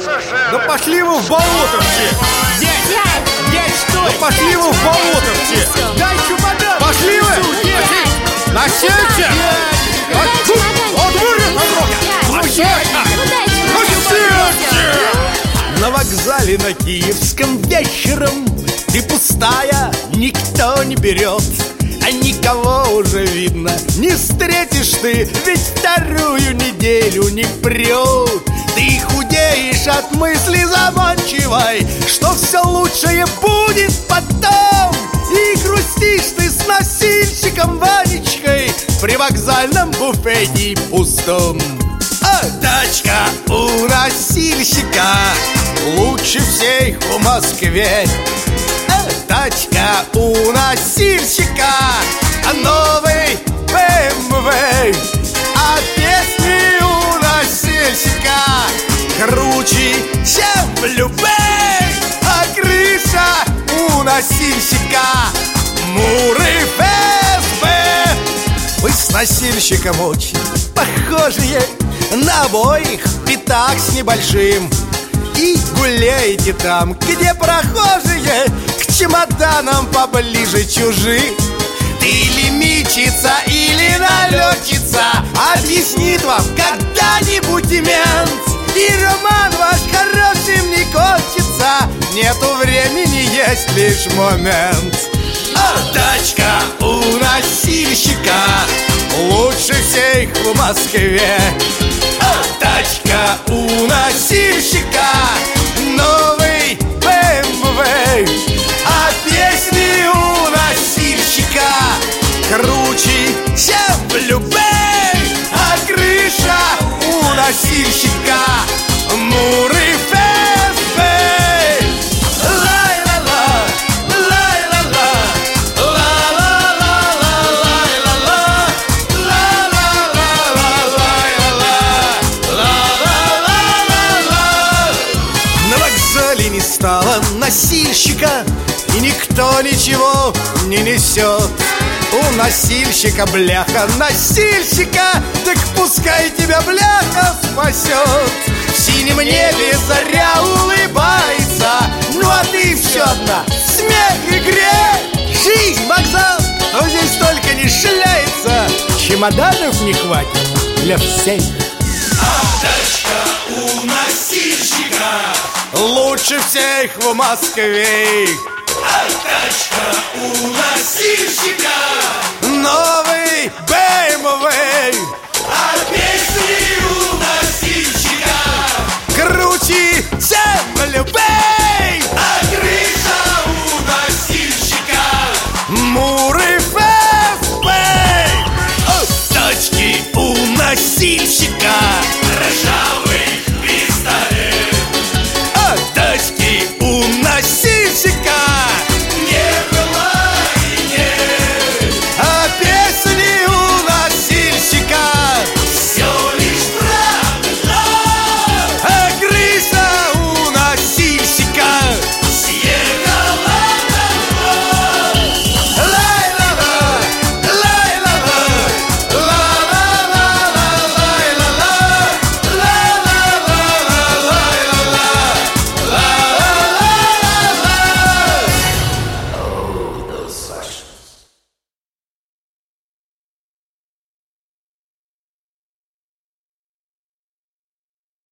Да пошли вы в болото все! Дядь, что? Да пошли вы в болото все! Дай чемодан! Пошли вы! Носите! На вокзале на Киевском вечером ты пустая, никто не берет. А никого уже видно не встретишь ты, ведь вторую неделю не прет. Ты худеешь от мысли заманчивой, что все лучшее будет потом. И грустишь ты с носильщиком Ванечкой при вокзальном буфете пустом. А тачка у носильщика лучше всех в Москве. Тачка у носильщика, новый BMW. А песни у носильщика круче, чем в любых. А крыша у носильщика Муры ФСБ. Вы с носильщиком очень похожие, на обоих пятак с небольшим. И гуляете там, где прохожие к чемоданам поближе чужие. Ты или мечется, или налетчица, объяснит вам когда-нибудь мент. И роман ваш хорошим не кончится, нету времени, есть лишь момент. А тачка у носильщика лучше всех в Москве. А тачка у носильщика новый BMW. А песни у носильщика круче, чем в любых. А крыша у носильщика Муры ФСБ. Не стало носильщика, и никто ничего не несет. У носильщика бляха носильщика, так пускай тебя бляха спасет. В синем небе заря улыбается, ну а ты все одна, смех и грех. Жизнь, вокзал, но здесь только не шляется, чемоданов не хватит для всех. А тачка у носильщика лучше всех в Москве. А тачка у носильщика Новый